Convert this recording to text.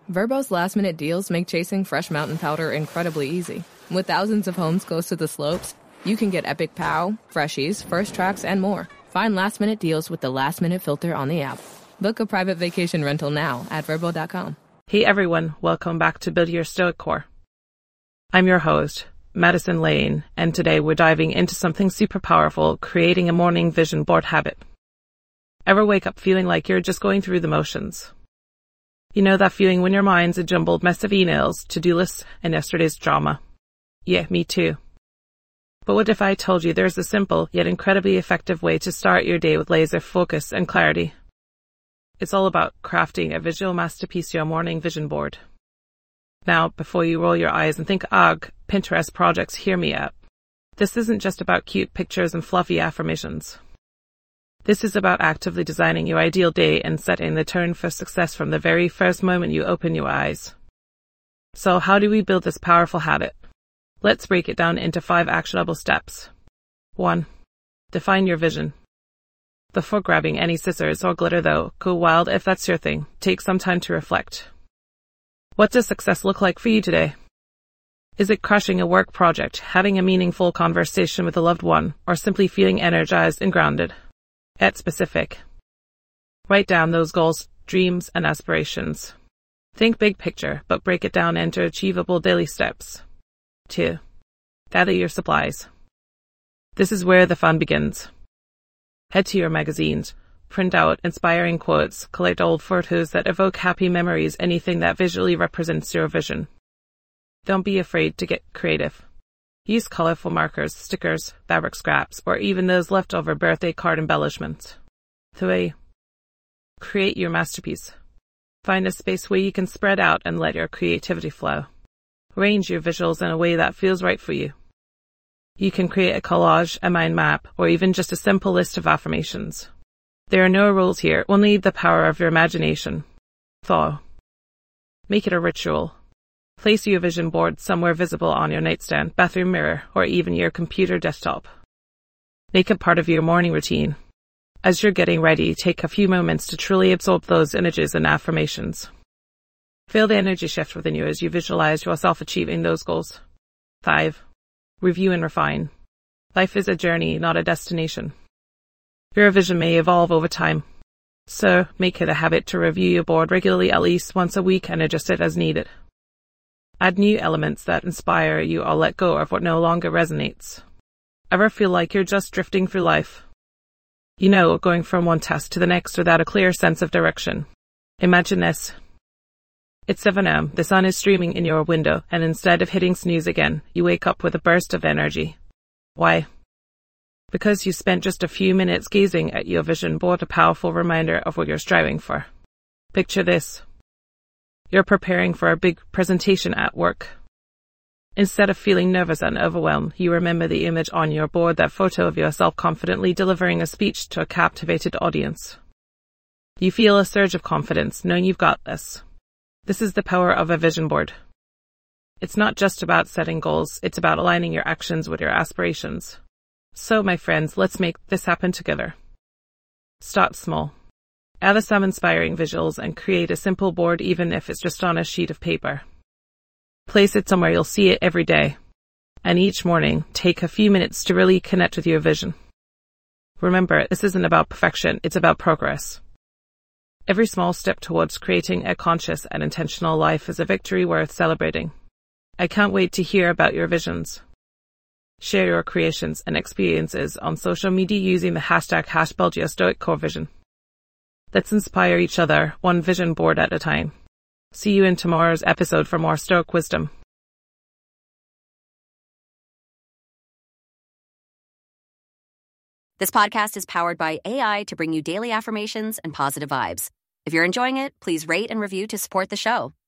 Verbo's last-minute deals make chasing fresh mountain powder incredibly easy. With thousands of homes close to the slopes, you can get Epic Pow, Freshies, First Tracks, and more. Find last-minute deals with the last-minute filter on the app. Book a private vacation rental now at Vrbo.com. Hey everyone, welcome back to Build Your Stoic Core. I'm your host, Madison Lane, and today we're diving into something super powerful, creating a morning vision board habit. Ever wake up feeling like you're just going through the motions? You know that feeling when your mind's a jumbled mess of emails, to-do lists, and yesterday's drama? Yeah, me too. But what if I told you there's a simple yet incredibly effective way to start your day with laser focus and clarity? It's all about crafting a visual masterpiece, your morning vision board. Now, before you roll your eyes and think, ugh, Pinterest projects, hear me out. This isn't just about cute pictures and fluffy affirmations. This is about actively designing your ideal day and setting the tone for success from the very first moment you open your eyes. So how do we build this powerful habit? Let's break it down into 5 actionable steps. 1. Define your vision. Before grabbing any scissors or glitter though, go wild if that's your thing. Take some time to reflect. What does success look like for you today? Is it crushing a work project, having a meaningful conversation with a loved one, or simply feeling energized and grounded? Get specific. Write down those goals, dreams, and aspirations. Think big picture, but break it down into achievable daily steps. 2. Gather your supplies. This is where the fun begins. Head to your magazines, print out inspiring quotes, collect old photos that evoke happy memories, anything that visually represents your vision. Don't be afraid to get creative. Use colorful markers, stickers, fabric scraps, or even those leftover birthday card embellishments. 3. Create your masterpiece. Find a space where you can spread out and let your creativity flow. Arrange your visuals in a way that feels right for you. You can create a collage, a mind map, or even just a simple list of affirmations. There are no rules here, only the power of your imagination. 4. Make it a ritual. Place your vision board somewhere visible on your nightstand, bathroom mirror, or even your computer desktop. Make it part of your morning routine. As you're getting ready, take a few moments to truly absorb those images and affirmations. Feel the energy shift within you as you visualize yourself achieving those goals. 5. Review and refine. Life is a journey, not a destination. Your vision may evolve over time, so make it a habit to review your board regularly, at least once a week, and adjust it as needed. Add new elements that inspire you or let go of what no longer resonates. Ever feel like you're just drifting through life? You know, going from one task to the next without a clear sense of direction. Imagine this. It's 7 a.m., the sun is streaming in your window, and instead of hitting snooze again, you wake up with a burst of energy. Why? Because you spent just a few minutes gazing at your vision board, a powerful reminder of what you're striving for. Picture this. You're preparing for a big presentation at work. Instead of feeling nervous and overwhelmed, you remember the image on your board, that photo of yourself confidently delivering a speech to a captivated audience. You feel a surge of confidence, knowing you've got this. This is the power of a vision board. It's not just about setting goals, it's about aligning your actions with your aspirations. So, my friends, let's make this happen together. Start small. Add some inspiring visuals and create a simple board, even if it's just on a sheet of paper. Place it somewhere you'll see it every day. And each morning, take a few minutes to really connect with your vision. Remember, this isn't about perfection, it's about progress. Every small step towards creating a conscious and intentional life is a victory worth celebrating. I can't wait to hear about your visions. Share your creations and experiences on social media using the hashtag #BuildYourStoicCoreVision. Let's inspire each other, one vision board at a time. See you in tomorrow's episode for more Stoic wisdom. This podcast is powered by AI to bring you daily affirmations and positive vibes. If you're enjoying it, please rate and review to support the show.